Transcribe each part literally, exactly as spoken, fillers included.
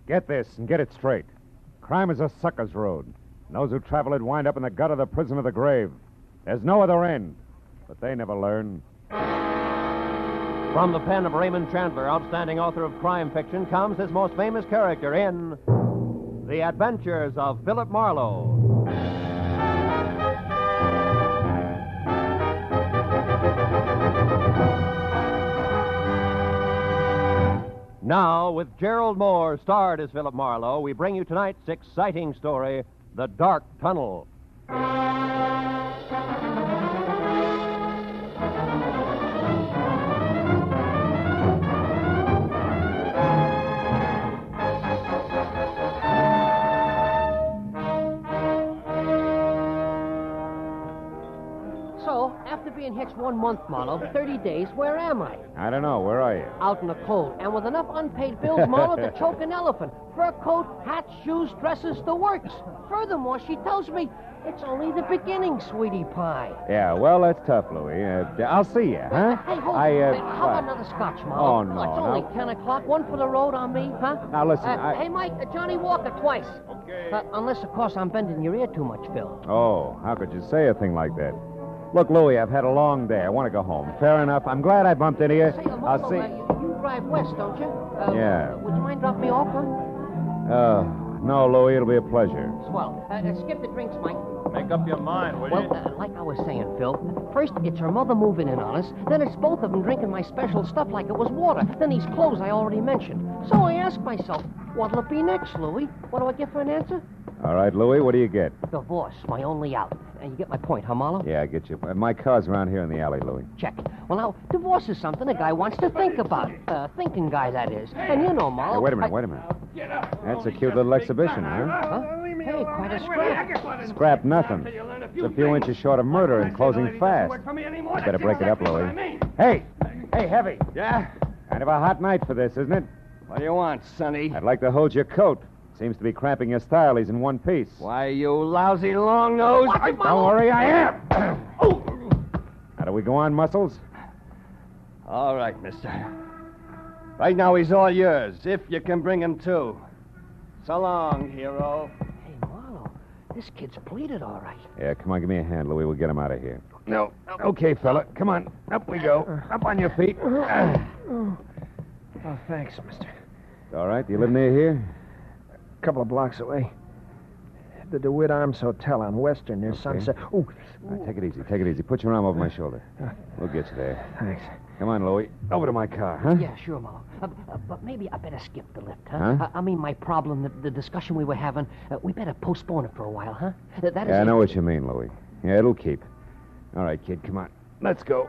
Get this and get it straight. Crime is a sucker's road. And those who travel it wind up in the gut of the prison of the grave. There's no other end. But they never learn. From the pen of Raymond Chandler, outstanding author of crime fiction, comes his most famous character in The Adventures of Philip Marlowe. Now, with Gerald Moore starred as Philip Marlowe, we bring you tonight's exciting story, The Dark Tunnel. Being hitched one month, Marlowe, thirty days, where am I? I don't know. Where are you? Out in the cold, and with enough unpaid bills, Marlowe, to choke an elephant. Fur coat, hats, shoes, dresses, the works. Furthermore, she tells me it's only the beginning, sweetie pie. Yeah, well, that's tough, Louie. Uh, I'll see you, huh? Hey, hold I, uh, on. How about another scotch, Marlowe? Oh, no, It's no. only ten o'clock. One for the road on me, huh? Now, listen, Uh, I... Hey, Mike, uh, Johnny Walker twice. Okay. Uh, unless, of course, I'm bending your ear too much, Phil. Oh, how could you say a thing like that? Look, Louie, I've had a long day. I want to go home. Fair enough. I'm glad I bumped into you. Say, uh, I'll Marlowe, see... uh, you, you drive west, don't you? Uh, Yeah. Would you mind dropping me off, huh? Uh, no, Louie, it'll be a pleasure. Swell. Uh, uh, skip the drinks, Mike. Make up your mind, will you? Well, uh, like I was saying, Phil, first it's her mother moving in on us, then it's both of them drinking my special stuff like it was water, then these clothes I already mentioned. So I ask myself, what'll it be next, Louie? What do I get for an answer? All right, Louie, what do you get? Divorce, my only out. And you get my point, huh, Marlowe? Yeah, I get you. Uh, My car's around here in the alley, Louie. Check. Well, now, divorce is something a guy wants to think about. Uh, thinking guy, that is. And you know, Marlowe... Hey, wait a minute, I... wait a minute. That's a cute little exhibition, huh? Huh? Hey, quite a scrap. Scrap nothing. It's a few inches short of murder and closing fast. You better break it up, Louie. Hey! Hey, Heavy. Yeah? Kind of a hot night for this, isn't it? What do you want, Sonny? I'd like to hold your coat. Seems to be cramping your style. He's in one piece. Why, you lousy long nose. Watch it, Don't Marlowe. worry, I am. How do we go on, Muscles? All right, mister. Right now, he's all yours, if you can bring him to. So long, hero. Hey, Marlowe, this kid's pleaded all right. Yeah, come on, give me a hand, Louie. We'll get him out of here. No. Okay, fella. Come on. Up we go. Up on your feet. Oh, thanks, mister. All right. Do you live near here? A couple of blocks away. The DeWitt Arms Hotel on Western near Okay. Sunset. Oh, All right, take it easy. Take it easy. Put your arm over my shoulder. We'll get you there. thanks. Come on, Louie. Over to my car, huh? Yeah, sure, Marlowe. Uh, uh, but maybe I better skip the lift, huh? Huh? Uh, I mean, my problem, the, the discussion we were having, uh, we better postpone it for a while, huh? Uh, that is Yeah, I it. know what you mean, Louie. Yeah, it'll keep. All right, kid, come on. Let's go.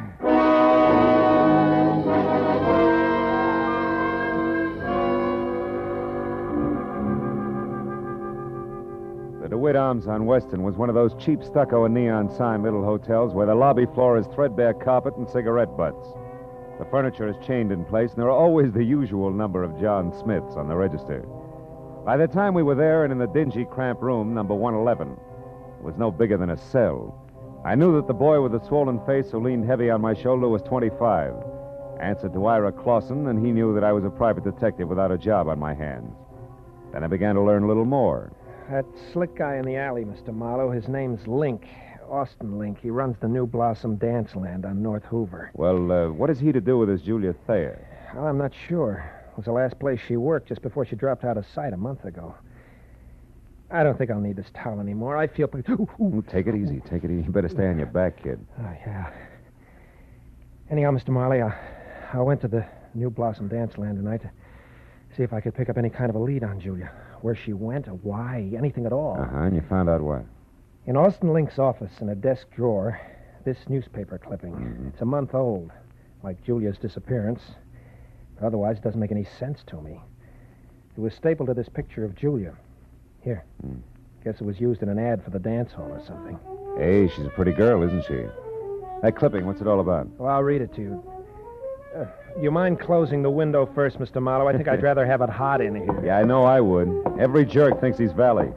The DeWitt Arms on Western was one of those cheap stucco and neon sign little hotels where the lobby floor is threadbare carpet and cigarette butts. The furniture is chained in place, and there are always the usual number of John Smiths on the register. By the time we were there and in the dingy, cramped room, number one eleven, it was no bigger than a cell. I knew that the boy with the swollen face who leaned heavy on my shoulder was twenty-five. Answered to Ira Clausen, and he knew that I was a private detective without a job on my hands. Then I began to learn a little more. That slick guy in the alley, Mister Marlowe, his name's Link. Austin Link. He runs the New Blossom Dance Land on North Hoover. Well, uh, what has he to do with this Julia Thayer? Well, I'm not sure. It was the last place she worked just before she dropped out of sight a month ago. I don't think I'll need this towel anymore. I feel... Ooh, ooh. Ooh, take it easy. Take it easy. You better stay on your back, kid. Oh, yeah. Anyhow, Mister Marley, I, I went to the New Blossom Dance Land tonight to see if I could pick up any kind of a lead on Julia. Where she went, or why, anything at all. Uh-huh, and you found out what? In Austin Link's office, in a desk drawer, this newspaper clipping. Mm-hmm. It's a month old, like Julia's disappearance. But otherwise, it doesn't make any sense to me. It was stapled to this picture of Julia. Here. Mm. Guess it was used in an ad for the dance hall or something. Hey, she's a pretty girl, isn't she? That clipping, what's it all about? Well, I'll read it to you. Uh, you mind closing the window first, Mister Marlowe? I think I'd rather have it hot in here. Yeah, I know I would. Every jerk thinks he's Valley.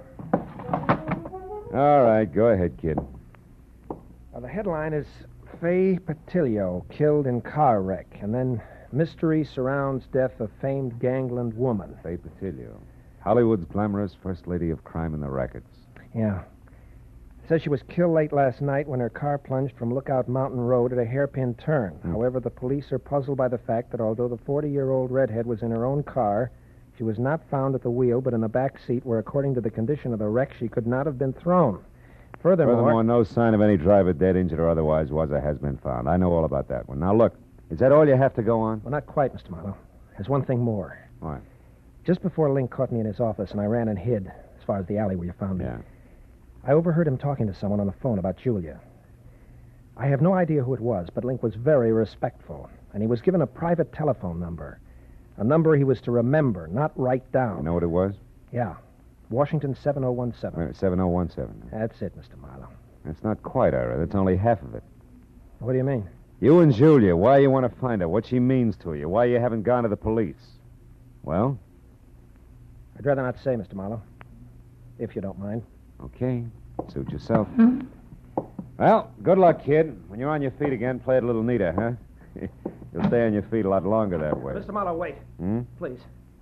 All right, go ahead, kid. Now, the headline is Faye Patilio killed in car wreck. And then Mystery surrounds death of famed gangland woman. Faye Patillo. Hollywood's glamorous first lady of crime in the rackets. Yeah. Says she was killed late last night when her car plunged from Lookout Mountain Road at a hairpin turn. Hmm. However, the police are puzzled by the fact that although the forty-year-old redhead was in her own car, she was not found at the wheel but in the back seat where, according to the condition of the wreck, she could not have been thrown. Furthermore... Furthermore, no sign of any driver dead, injured, or otherwise was or has been found. I know all about that one. Now, look, is that all you have to go on? Well, not quite, Mister Marlowe. There's one thing more. What? Just before Link caught me in his office and I ran and hid, as far as the alley where you found me, Yeah. I overheard him talking to someone on the phone about Julia. I have no idea who it was, but Link was very respectful, and he was given a private telephone number, a number he was to remember, not write down. You know what it was? Yeah. Washington seven oh one seven. seven oh one seven. That's it, Mister Marlowe. That's not quite, Ira. That's only half of it. What do you mean? You and Julia, why you want to find her, what she means to you, why you haven't gone to the police. Well? I'd rather not say, Mister Marlowe, if you don't mind. Okay. Suit yourself. Well, good luck, kid. When you're on your feet again, play it a little neater, huh? You'll stay on your feet a lot longer that way. Mister Marlowe, wait. Hmm? Please.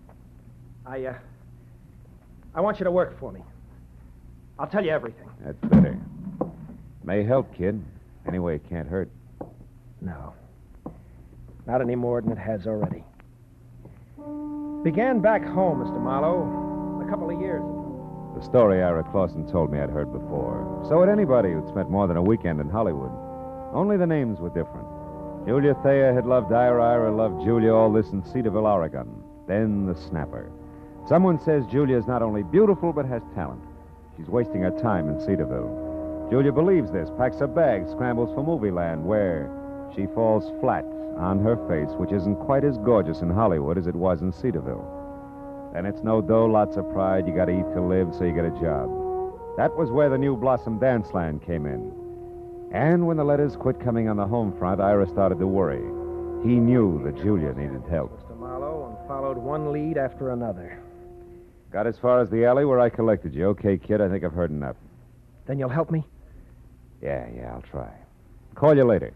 I, uh... I want you to work for me. I'll tell you everything. That's better. May help, kid. Anyway, it can't hurt. No. Not any more than it has already. Began back home, Mister Marlowe, a couple of years ago. The story Ira Clausen told me I'd heard before. So had anybody who'd spent more than a weekend in Hollywood. Only the names were different. Julia Thayer had loved Ira, Ira loved Julia, all this in Cedarville, Oregon. Then the snapper. Someone says Julia's not only beautiful, but has talent. She's wasting her time in Cedarville. Julia believes this, packs her bags, scrambles for movie land, where she falls flat on her face, which isn't quite as gorgeous in Hollywood as it was in Cedarville. Then it's no dough, lots of pride. You got to eat to live, so you get a job. That was where the New Blossom Dance Land came in. And when the letters quit coming on the home front, Ira started to worry. He knew that Julia needed help. Mister Marlowe, and followed one lead after another. Got as far as the alley where I collected you. Okay, kid, I think I've heard enough. Then you'll help me? Yeah, yeah, I'll try. Call you later.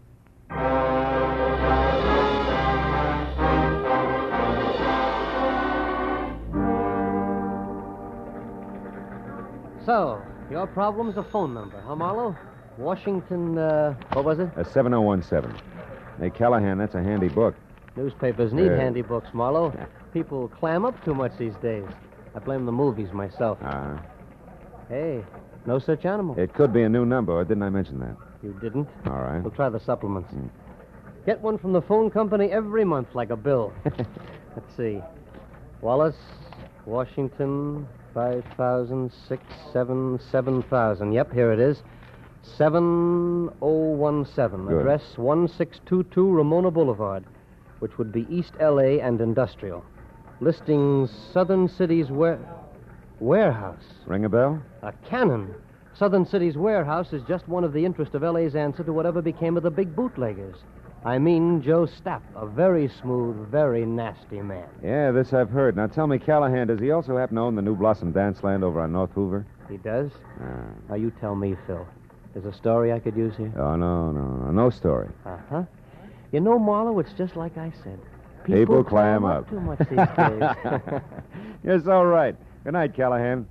So, your problem's a phone number, huh, Marlowe? Washington, uh, what was it? A seven oh one seven. Hey, Callahan, that's a handy book. Newspapers need Yeah. handy books, Marlowe. People clam up too much these days. I blame the movies myself. Uh-huh. Hey, no such animal. It could be a new number, or didn't I mention that? You didn't? All right. We'll try the supplements. Mm. Get one from the phone company every month like a bill. Let's see. Wallace, Washington, five thousand, six, seven, seven thousand. Yep, here it is. seven oh one seven. Good. Address one six two two Ramona Boulevard, which would be East L A and Industrial. Listings Southern City's ware... warehouse. Ring a bell? A cannon. Southern City's warehouse is just one of the interest of L A's answer to whatever became of the big bootleggers. I mean Joe Stapp, a very smooth, very nasty man. Yeah, this I've heard. Now tell me, Callahan, does he also happen to own the New Blossom Dance Land over on North Hoover? He does? Ah. Now, you tell me, Phil. There's a story I could use here? Oh, no, no, no. No story. Uh-huh. You know, Marlowe, it's just like I said. People clam up. too much these days. You're so right. Good night, Callahan.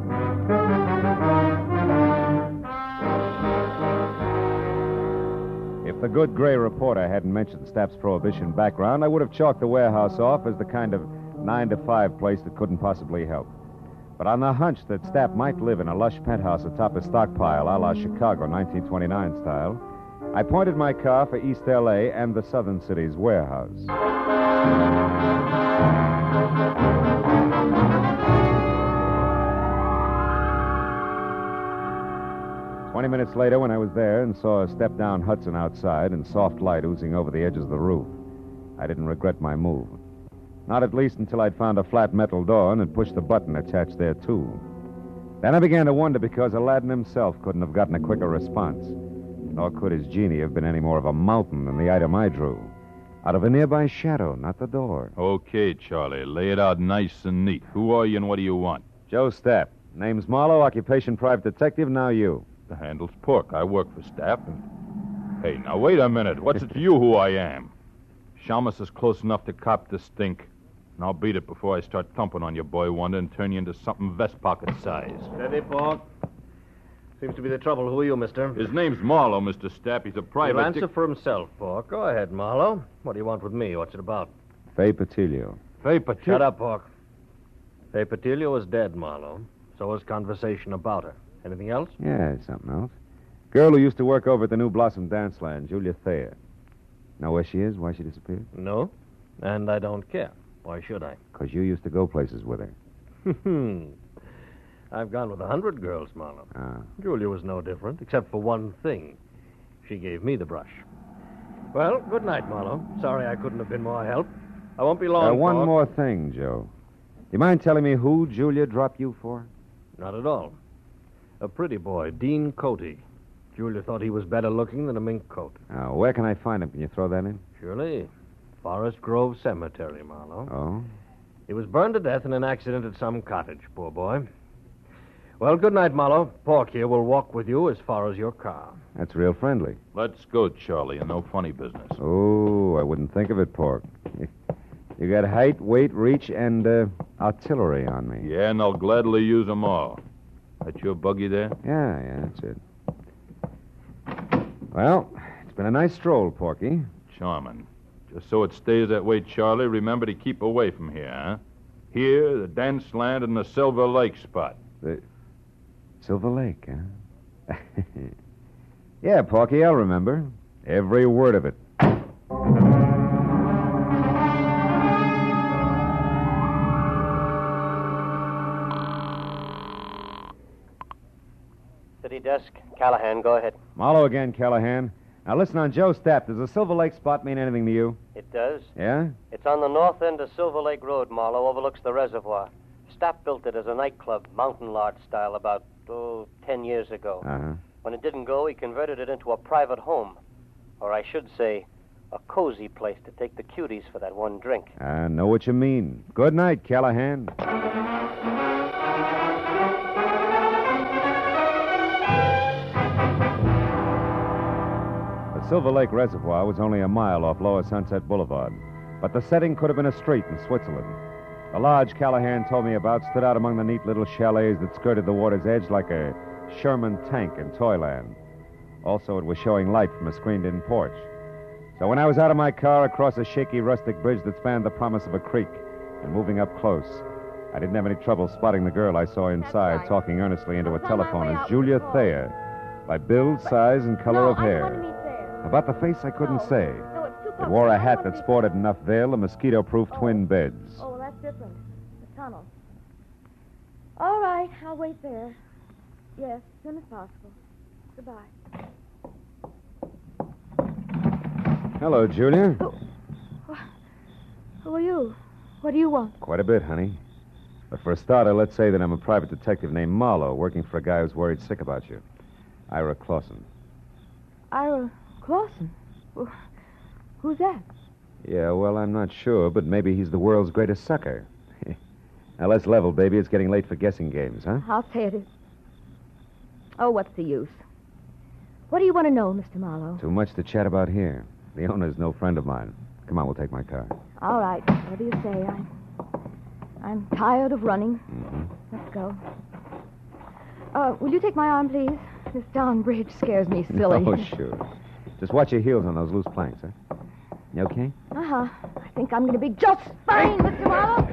If the good gray reporter hadn't mentioned Stapp's prohibition background, I would have chalked the warehouse off as the kind of nine to five place that couldn't possibly help. But on the hunch that Stapp might live in a lush penthouse atop a stockpile a la Chicago nineteen twenty-nine style, I pointed my car for East L A and the Southern City's warehouse. Twenty minutes later, when I was there and saw a step-down Hudson outside and soft light oozing over the edges of the roof, I didn't regret my move. Not at least until I'd found a flat metal door and had pushed the button attached there, too. Then I began to wonder because Aladdin himself couldn't have gotten a quicker response. Nor could his genie have been any more of a mountain than the item I drew. Out of a nearby shadow, not the door. Okay, Charlie. Lay it out nice and neat. Who are you and what do you want? Joe Stapp. Name's Marlowe, occupation private detective, now you. The handle's Pork. I work for Stapp and... Hey, now wait a minute. What's it to you who I am? Chalmers is close enough to cop the stink. And I'll beat it before I start thumping on your boy Wonder and turn you into something vest pocket size. Steady, Pork. Seems to be the trouble. Who are you, mister? His name's Marlowe, Mister Stapp. He's a private... He'll answer dic- for himself, Pork. Go ahead, Marlowe. What do you want with me? What's it about? Fay Patilio. Fay Patilio. Shut up, Pork. Fay Patilio is dead, Marlowe. So is conversation about her. Anything else? Yeah, something else. Girl who used to work over at the New Blossom Dance Land, Julia Thayer. Know where she is? Why she disappeared? No. And I don't care. Why should I? Because you used to go places with her. Hmm. I've gone with a hundred girls, Marlowe. Ah. Julia was no different, except for one thing. She gave me the brush. Well, good night, Marlowe. Sorry I couldn't have been more help. I won't be long. Uh, one Pork. more thing, Joe. You mind telling me who Julia dropped you for? Not at all. A pretty boy, Dean Cody. Julia thought he was better looking than a mink coat. Uh, where can I find him? Can you throw that in? Surely. Forest Grove Cemetery, Marlowe. Oh? He was burned to death in an accident at some cottage, poor boy. Well, good night, Marlowe. Pork here will walk with you as far as your car. That's real friendly. Let's go, Charlie, and no funny business. Oh, I wouldn't think of it, Pork. You got height, weight, reach, and uh, artillery on me. Yeah, and I'll gladly use them all. That your buggy there? Yeah, yeah, that's it. Well, it's been a nice stroll, Porky. Charming. Just so it stays that way, Charlie, remember to keep away from here, huh? Here, the dance land, and the Silver Lake spot. The Silver Lake, huh? Yeah, Porky, I'll remember. Every word of it. City desk. Callahan, go ahead. Marlowe again, Callahan. Now listen on Joe Stapp. Does the Silver Lake spot mean anything to you? It does. Yeah? It's on the north end of Silver Lake Road, Marlowe, overlooks the reservoir. Stapp built it as a nightclub, mountain lodge style, about, oh, ten years ago. Uh-huh. When it didn't go, he converted it into a private home. Or I should say, a cozy place to take the cuties for that one drink. I know what you mean. Good night, Callahan. The Silver Lake Reservoir was only a mile off Lower Sunset Boulevard, but the setting could have been a street in Switzerland. The lodge Callahan told me about stood out among the neat little chalets that skirted the water's edge like a Sherman tank in Toyland. Also, it was showing light from a screened-in porch. So when I was out of my car across a shaky rustic bridge that spanned the promise of a creek and moving up close, I didn't have any trouble spotting the girl I saw inside right. talking earnestly into a I was on my telephone way as out Julia before. Thayer, by build, size, and color no, of I hair. want to meet there. About the face, I couldn't No. say. No, it's too It wore a complicated. I hat want that to be- sported enough veil and mosquito-proof Oh. twin beds. Oh, well, that's different. The tunnel. All right, I'll wait there. Yes, as soon as possible. Goodbye. Hello, Julia. Who, who are you? What do you want? Quite a bit, honey. But for a starter, let's say that I'm a private detective named Marlowe, working for a guy who's worried sick about you. Ira Clausen. Ira Clausen. Wh- Who's that? Yeah, well, I'm not sure, but maybe he's the world's greatest sucker. Now, let's level, baby. It's getting late for guessing games, huh? I'll say it is. Oh, what's the use? What do you want to know, Mister Marlowe? Too much to chat about here. The owner's no friend of mine. Come on, we'll take my car. All right, whatever you say. I'm, I'm tired of running. Mm-hmm. Let's go. Uh, will you take my arm, please? This darn bridge scares me silly. Oh, sure. Just watch your heels on those loose planks, huh? You okay? Uh-huh. I think I'm going to be just fine, Mister Marlowe.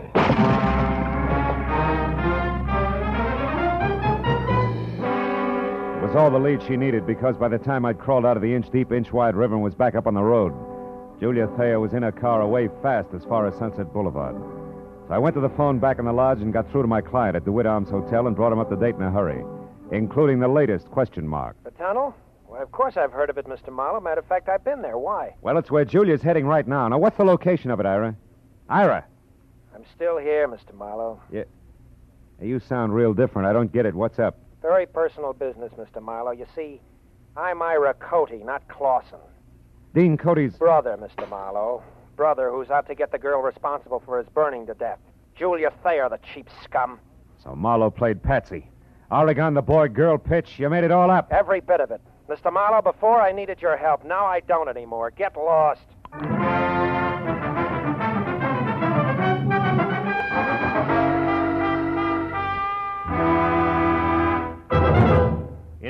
It was all the lead she needed because by the time I'd crawled out of the inch-deep, inch-wide river and was back up on the road, Julia Thayer was in her car away fast as far as Sunset Boulevard. So I went to the phone back in the lodge and got through to my client at DeWitt Arms Hotel and brought him up to date in a hurry, including the latest question mark. The tunnel? Well, of course I've heard of it, Mister Marlowe. Matter of fact, I've been there. Why? Well, it's where Julia's heading right now. Now, what's the location of it, Ira? Ira! I'm still here, Mister Marlowe. Hey, you sound real different. I don't get it. What's up? Very personal business, Mister Marlowe. You see, I'm Ira Cody, not Clausen. Dean Cody's... Brother, Mister Marlowe. Brother who's out to get the girl responsible for his burning to death. Julia Thayer, the cheap scum. So Marlowe played Patsy. Oregon, the boy-girl pitch. You made it all up. Every bit of it. Mister Marlowe, before I needed your help. Now I don't anymore. Get lost.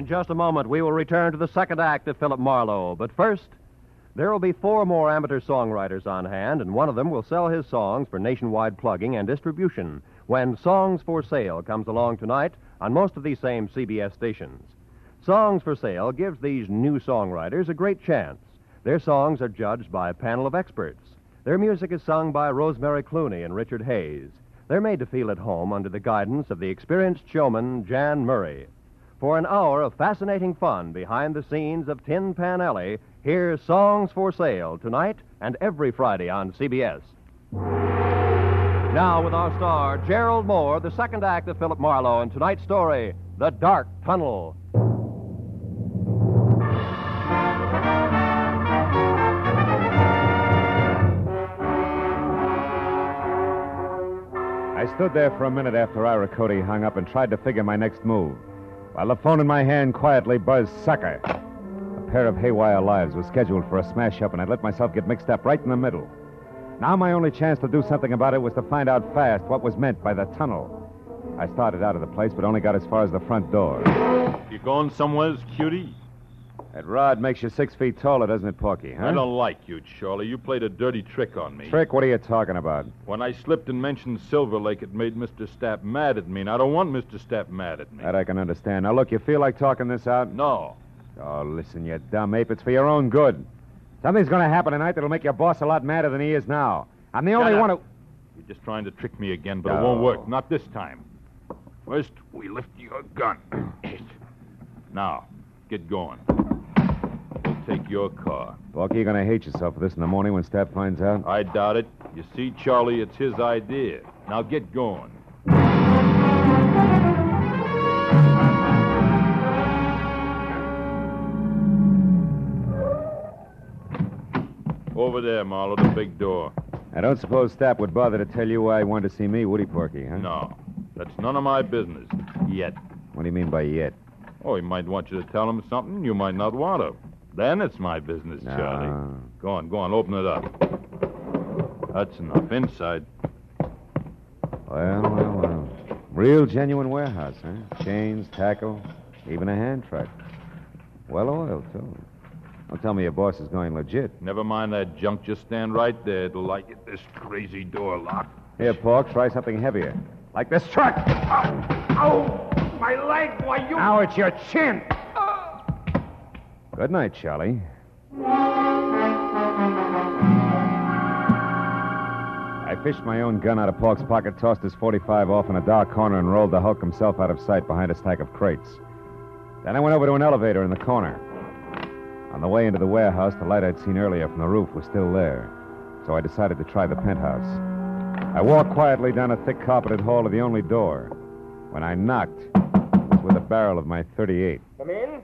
In just a moment, we will return to the second act of Philip Marlowe. But first, there will be four more amateur songwriters on hand, and one of them will sell his songs for nationwide plugging and distribution when Songs for Sale comes along tonight on most of these same C B S stations. Songs for Sale gives these new songwriters a great chance. Their songs are judged by a panel of experts. Their music is sung by Rosemary Clooney and Richard Hayes. They're made to feel at home under the guidance of the experienced showman, Jan Murray. For an hour of fascinating fun behind the scenes of Tin Pan Alley, here's Songs for Sale tonight and every Friday on C B S. Now, with our star, Gerald Moore, the second act of Philip Marlowe, and tonight's story, The Dark Tunnel. I stood there for a minute after Ira Cody hung up and tried to figure my next move, while the phone in my hand quietly buzzed sucker. A pair of haywire lives was scheduled for a smash-up, and I'd let myself get mixed up right in the middle. Now my only chance to do something about it was to find out fast what was meant by the tunnel. I started out of the place, but only got as far as the front door. You going somewheres, cutie? That rod makes you six feet taller, doesn't it, Porky, huh? I don't like you, Charlie. You played a dirty trick on me. Trick? What are you talking about? When I slipped and mentioned Silver Lake, it made Mister Stapp mad at me, and I don't want Mister Stapp mad at me. That I can understand. Now, look, you feel like talking this out? No. Oh, listen, you dumb ape. It's for your own good. Something's going to happen tonight that'll make your boss a lot madder than he is now. I'm the only Shut one up. who... You're just trying to trick me again, but No. it won't work. Not this time. First, we lift your gun. Now, get going. We'll take your car. Porky, you're going to hate yourself for this in the morning when Stapp finds out. I doubt it. You see, Charlie, it's his idea. Now get going. Over there, Marlowe, the big door. I don't suppose Stapp would bother to tell you why he wanted to see me, would he, Porky, huh? No, that's none of my business. Yet. What do you mean by yet? Oh, he might want you to tell him something you might not want to. Then it's my business, No. Charlie. Go on, go on, open it up. That's enough. Inside. Well, well, well. Real genuine warehouse, huh? Chains, tackle, even a hand truck. Well oiled, too. Don't tell me your boss is going legit. Never mind that junk. Just stand right there till I get this crazy door locked. Here, Pork, try something heavier. Like this truck. Ow! Ow! My leg! Why, you... Now it's your chin! Good night, Charlie. I fished my own gun out of Pork's pocket, tossed his forty-five off in a dark corner, and rolled the Hulk himself out of sight behind a stack of crates. Then I went over to an elevator in the corner. On the way into the warehouse, the light I'd seen earlier from the roof was still there, so I decided to try the penthouse. I walked quietly down a thick carpeted hall to the only door. When I knocked, it was with the barrel of my thirty-eight. Come in.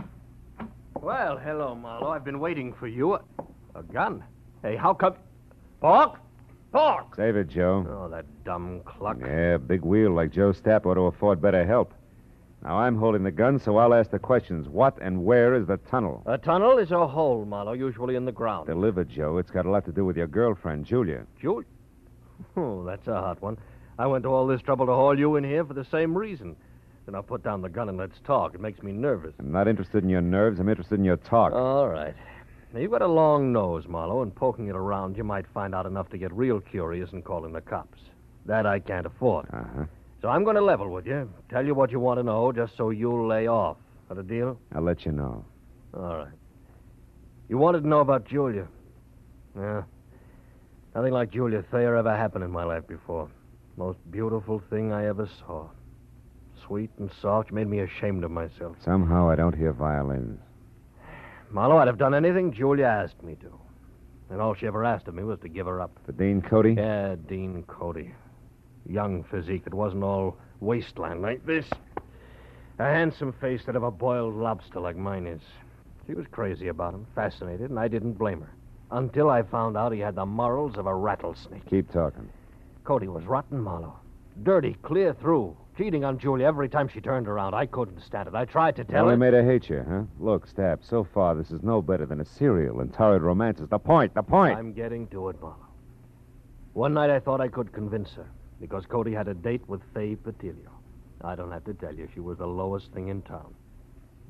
Well, hello, Marlowe. I've been waiting for you. A, a gun? Hey, how come... Pork? Pork! Save it, Joe. Oh, that dumb cluck. Yeah, big wheel like Joe Stapp ought to afford better help. Now, I'm holding the gun, so I'll ask the questions. What and where is the tunnel? A tunnel is a hole, Marlowe, usually in the ground. Deliver, Joe. It's got a lot to do with your girlfriend, Julia. Julia? Oh, that's a hot one. I went to all this trouble to haul you in here for the same reason. Then I'll put down the gun and let's talk. It makes me nervous. I'm not interested in your nerves. I'm interested in your talk. All right. Now, you've got a long nose, Marlowe, and poking it around, you might find out enough to get real curious and call in the cops. That I can't afford. Uh-huh. So I'm going to level with you, tell you what you want to know, just so you'll lay off. That a deal? I'll let you know. All right. You wanted to know about Julia. Yeah. Nothing like Julia Thayer ever happened in my life before. Most beautiful thing I ever saw. Sweet and soft, made me ashamed of myself. Somehow I don't hear violins. Marlowe, I'd have done anything Julia asked me to. And all she ever asked of me was to give her up. For Dean Cody? Yeah, Dean Cody. Young physique that wasn't all wasteland like this. A handsome face that of a boiled lobster like mine is. She was crazy about him, fascinated, and I didn't blame her. Until I found out he had the morals of a rattlesnake. Keep talking. Cody was rotten, Marlowe. Dirty, clear through. Cheating on Julia every time she turned around. I couldn't stand it. I tried to tell Only her... made her hate you, huh? Look, Stapp, so far this is no better than a serial and torrid romances. The point, the point. I'm getting to it, Marlowe. One night I thought I could convince her, because Cody had a date with Faye Patilio. I don't have to tell you, she was the lowest thing in town.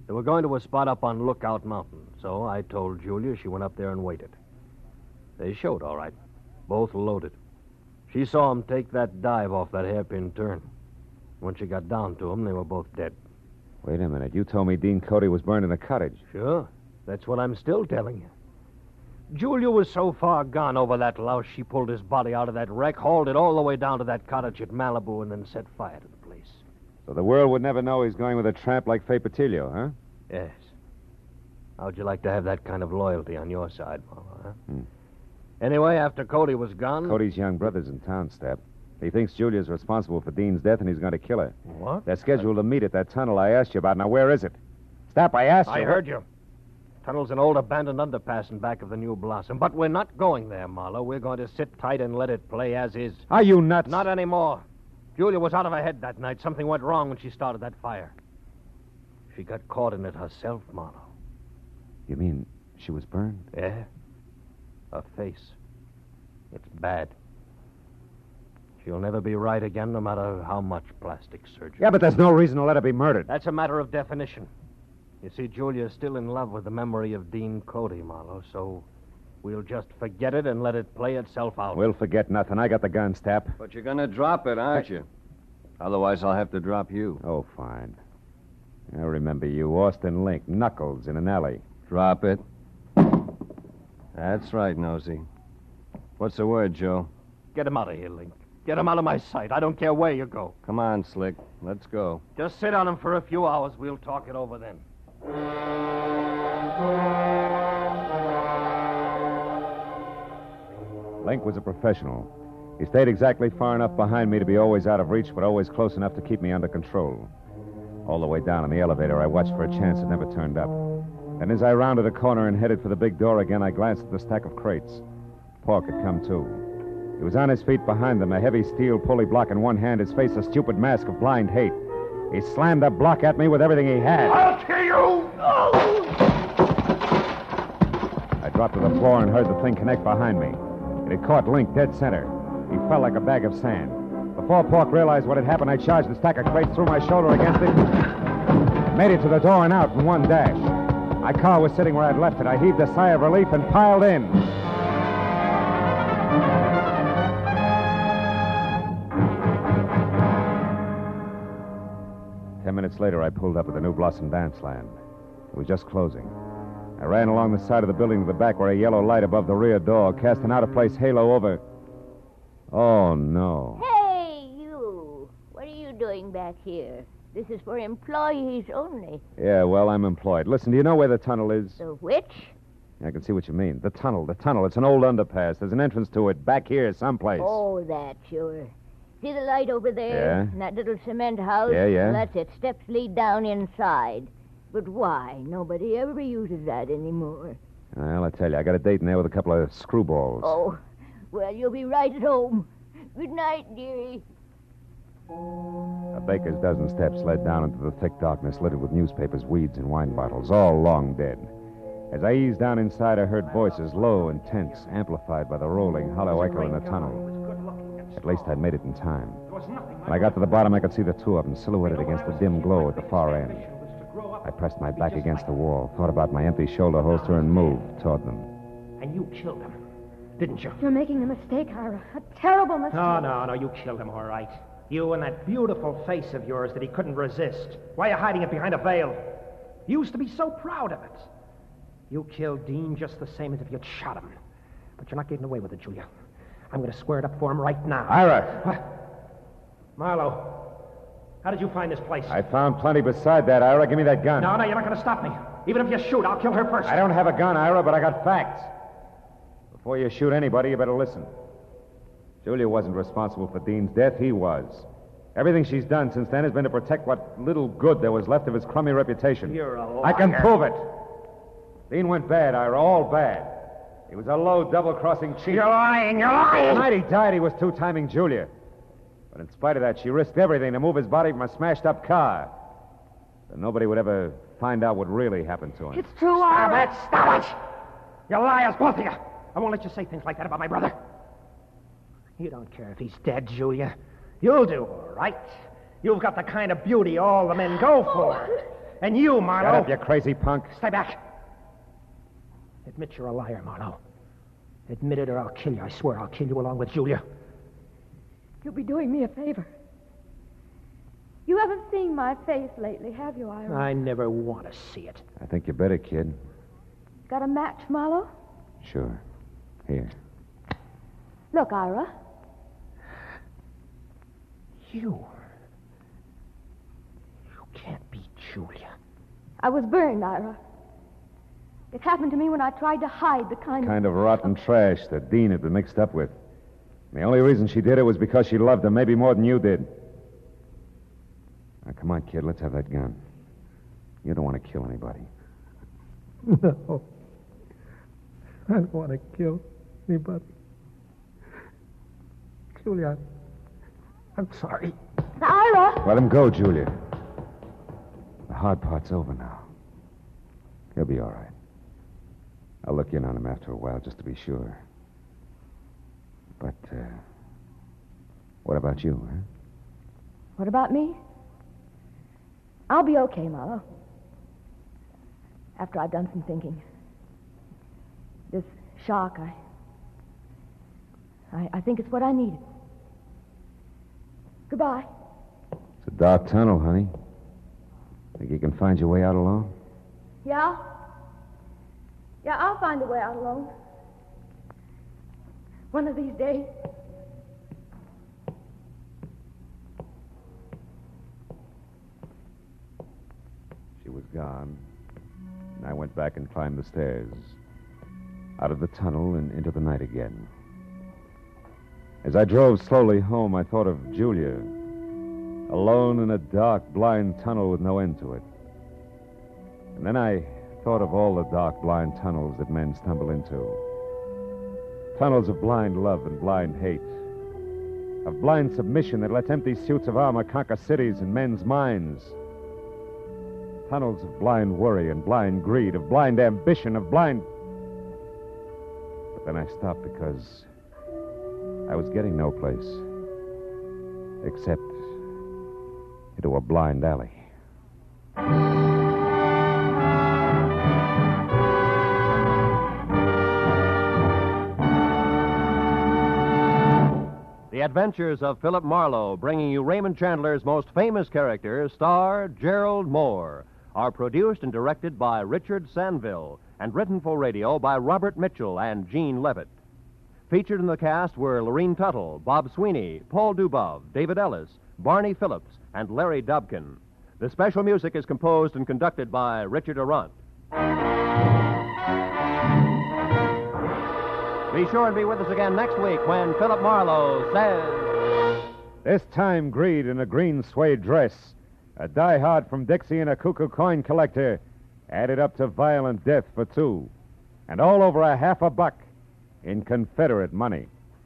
They were going to a spot up on Lookout Mountain, so I told Julia she went up there and waited. They showed, all right. Both loaded. She saw 'em take that dive off that hairpin turn. When she got down to 'em, they were both dead. Wait a minute. You told me Dean Cody was burned in the cottage. Sure. That's what I'm still telling you. Julia was so far gone over that louse, she pulled his body out of that wreck, hauled it all the way down to that cottage at Malibu, and then set fire to the place. So the world would never know he's going with a tramp like Fay Patillo, huh? Yes. How'd you like to have that kind of loyalty on your side, Marlowe, huh? Hmm. Anyway, after Cody was gone... Cody's young brother's in town, Step. He thinks Julia's responsible for Dean's death, and he's going to kill her. What? They're scheduled to meet at that tunnel I asked you about. Now, where is it? Stop, I asked you. I heard you. Tunnel's an old abandoned underpass in back of the New Blossom. But we're not going there, Marlowe. We're going to sit tight and let it play as is. Are you nuts? Not anymore. Julia was out of her head that night. Something went wrong when she started that fire. She got caught in it herself, Marlowe. You mean she was burned? Yeah. Her face. It's bad. She'll never be right again, no matter how much plastic surgery. Yeah, but there's no reason to let her be murdered. That's a matter of definition. You see, Julia's still in love with the memory of Dean Cody, Marlowe, so we'll just forget it and let it play itself out. We'll forget nothing. I got the gun, Stap. But you're going to drop it, aren't you? Otherwise, I'll have to drop you. Oh, fine. I remember you, Austin Link, Knuckles in an alley. Drop it. That's right, Nosy. What's the word, Joe? Get him out of here, Link. Get him out of my sight. I don't care where you go. Come on, Slick. Let's go. Just sit on him for a few hours. We'll talk it over then. Link was a professional. He stayed exactly far enough behind me to be always out of reach, but always close enough to keep me under control. All the way down in the elevator, I watched for a chance that never turned up. And as I rounded a corner and headed for the big door again, I glanced at the stack of crates. Pork had come, too. He was on his feet behind them, a heavy steel pulley block in one hand, his face a stupid mask of blind hate. He slammed the block at me with everything he had. I'll kill you! Oh! I dropped to the floor and heard the thing connect behind me. It had caught Link dead center. He fell like a bag of sand. Before Pork realized what had happened, I charged the stack of crates, threw my shoulder against it, made it to the door and out in one dash. My car was sitting where I'd left it. I heaved a sigh of relief and piled in. Ten minutes later, I pulled up at the New Blossom Dance Land. It was just closing. I ran along the side of the building to the back where a yellow light above the rear door cast an out-of-place halo over... Oh, no. Hey, you. What are you doing back here? This is for employees only. Yeah, well, I'm employed. Listen, do you know where the tunnel is? The which? I can see what you mean. The tunnel, the tunnel. It's an old underpass. There's an entrance to it back here someplace. Oh, that, sure. See the light over there? Yeah. And that little cement house? Yeah, yeah. Well, that's it. Steps lead down inside. But why? Nobody ever uses that anymore. Well, I tell you, I got a date in there with a couple of screwballs. Oh, well, you'll be right at home. Good night, dearie. A baker's dozen steps led down into the thick darkness littered with newspapers, weeds, and wine bottles, all long dead. As I eased down inside, I heard voices, low and tense, amplified by the rolling, hollow echo in the tunnel. At least I'd made it in time. When I got to the bottom, I could see the two of them silhouetted against the dim glow at the far end. I pressed my back against the wall, thought about my empty shoulder holster, and moved toward them. And you killed him, didn't you? You're making a mistake, Ira. A terrible mistake. No, no, no, you killed him, all right. You and that beautiful face of yours that he couldn't resist. Why are you hiding it behind a veil? You used to be so proud of it. You killed Dean just the same as if you'd shot him. But you're not getting away with it, Julia. I'm going to square it up for him right now. Ira! What? Marlowe, how did you find this place? I found plenty beside that, Ira. Give me that gun. No, no, you're not going to stop me. Even if you shoot, I'll kill her first. I don't have a gun, Ira, but I got facts. Before you shoot anybody, you better listen. Julia wasn't responsible for Dean's death. He was. Everything she's done since then has been to protect what little good there was left of his crummy reputation. You're a liar. I can prove it. Dean went bad, Ira, all bad. He was a low, double-crossing cheat. You're lying, you're lying! The night he died, he was two-timing Julia. But in spite of that, she risked everything to move his body from a smashed-up car. So nobody would ever find out what really happened to him. It's true, Stop Ira. it! Stop it! You liars, both of you! I won't let you say things like that about my brother. You don't care if he's dead, Julia. You'll do all right. You've got the kind of beauty all the men go for. And you, Marlowe. Shut up, you crazy punk. Stay back. Admit you're a liar, Marlowe. Admit it or I'll kill you. I swear I'll kill you along with Julia. You'll be doing me a favor. You haven't seen my face lately, have you, Ira? I never want to see it. I think you better, kid. Got a match, Marlowe? Sure. Here. Look, Ira. You. You can't be Julia. I was burned, Ira. It happened to me when I tried to hide the kind, kind of rotten trash that Dean had been mixed up with. And the only reason she did it was because she loved him, maybe more than you did. Now, come on, kid, let's have that gun. You don't want to kill anybody. No. I don't want to kill anybody. Julia, I'm sorry. Ira! Let him go, Julia. The hard part's over now. He'll be all right. I'll look in on him after a while just to be sure. But, uh, what about you, huh? What about me? I'll be okay, Marlowe. After I've done some thinking. This shock, I... I, I think it's what I needed. Goodbye. It's a dark tunnel, honey. Think you can find your way out alone? Yeah? Yeah, I'll find a way out alone. One of these days. She was gone, and I went back and climbed the stairs. Out of the tunnel and into the night again. As I drove slowly home, I thought of Julia, alone in a dark, blind tunnel with no end to it. And then I thought of all the dark, blind tunnels that men stumble into. Tunnels of blind love and blind hate. Of blind submission that lets empty suits of armor conquer cities and men's minds. Tunnels of blind worry and blind greed, of blind ambition, of blind... But then I stopped because I was getting no place except into a blind alley. The Adventures of Philip Marlowe, bringing you Raymond Chandler's most famous character, star Gerald Moore, are produced and directed by Richard Sanville and written for radio by Robert Mitchell and Gene Levitt. Featured in the cast were Lorene Tuttle, Bob Sweeney, Paul Dubov, David Ellis, Barney Phillips, and Larry Dobkin. The special music is composed and conducted by Richard Arant. Be sure and be with us again next week when Philip Marlowe says... This time, Greed in a green suede dress, a diehard from Dixie and a cuckoo coin collector, added up to violent death for two, and all over a half a buck in Confederate money.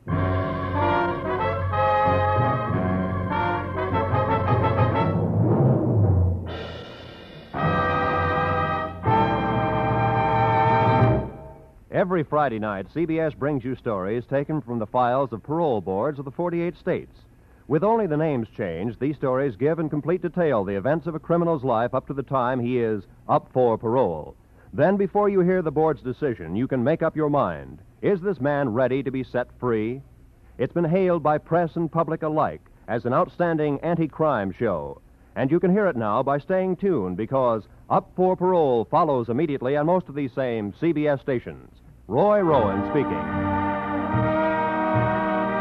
Every Friday night, C B S brings you stories taken from the files of parole boards of the forty-eight states. With only the names changed, these stories give in complete detail the events of a criminal's life up to the time he is up for parole. Then, before you hear the board's decision, you can make up your mind. Is this man ready to be set free? It's been hailed by press and public alike as an outstanding anti-crime show. And you can hear it now by staying tuned, because Up for Parole follows immediately on most of these same C B S stations. Roy Rowan speaking.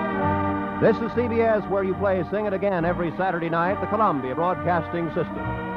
This is C B S, where you play Sing It Again every Saturday night, the Columbia Broadcasting System.